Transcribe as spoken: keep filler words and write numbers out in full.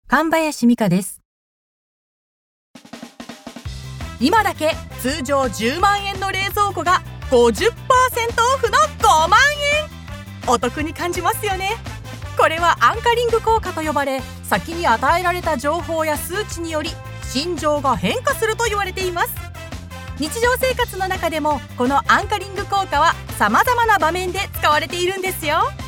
神林美香です。 今だけ通常じゅうまんえんの冷蔵庫が ごじゅっパーセント オフのごまんえん。お得に感じますよね。これはアンカリング効果と呼ばれ、先に与えられた情報や数値により心情が変化すると言われています。日常生活の中でもこのアンカリング効果は様々な場面で使われているんですよ。